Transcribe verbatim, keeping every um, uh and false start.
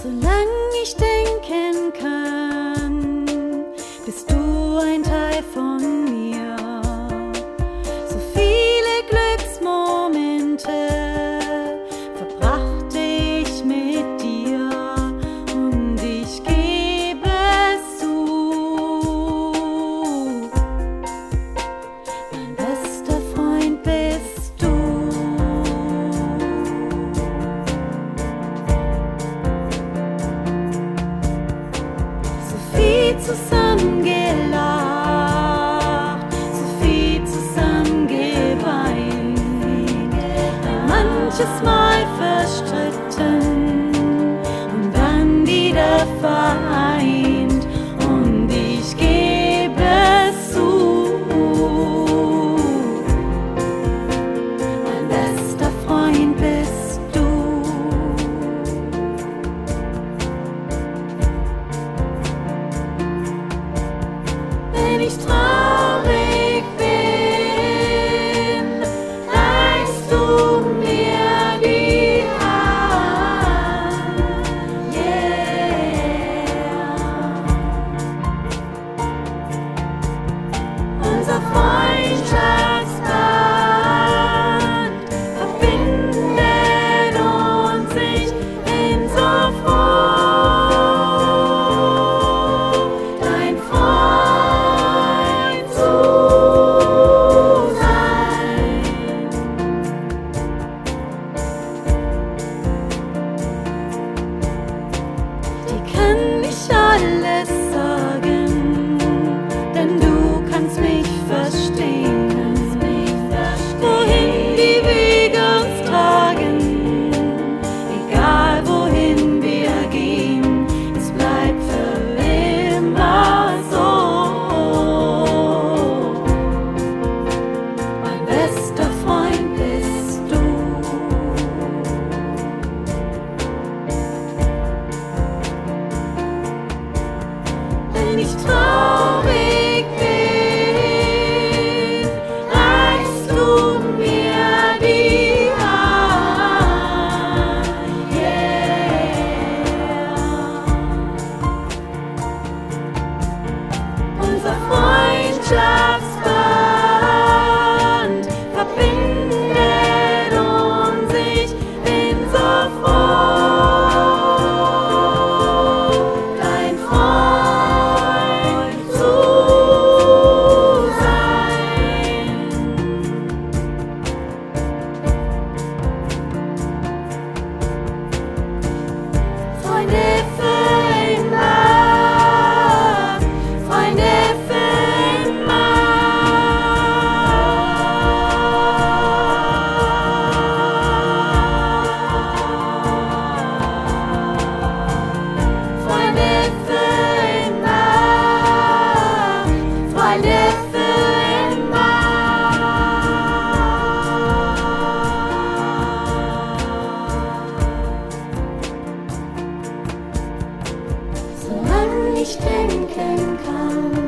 Solange ich denken kann, bist du ein Teil von mir. So viele Glücksmomente verbrachte ich mit dir und ich gebe es zu. Mein bester Freund bist du. Zusammen gelacht, so viel zusammen geweint, manches Mal verstritten und dann wieder vereint, und ich gebe es zu. Mein bester Freund bist du. Wenn ich traurig bin, reichst du mir die Hand, yeah. Unser Freundschaftsband verbindet uns, ich bin so froh, dein Freund zu sein. Dir kann ich alles sagen, denn du kannst mich verstehen. Wohin die Wege uns tragen, egal wohin wir gehen, es bleibt für immer so. Mein bester Freund bist du. Wenn ich traurig bin, reichst du mir die Hand, yeah. Unser Freundschaftsband verbindet uns, ich bin so froh, dein Freund zu sein. Freunde für immer, Freunde für immer. Freunde für immer, Freunde für immer. Solange ich denken kann,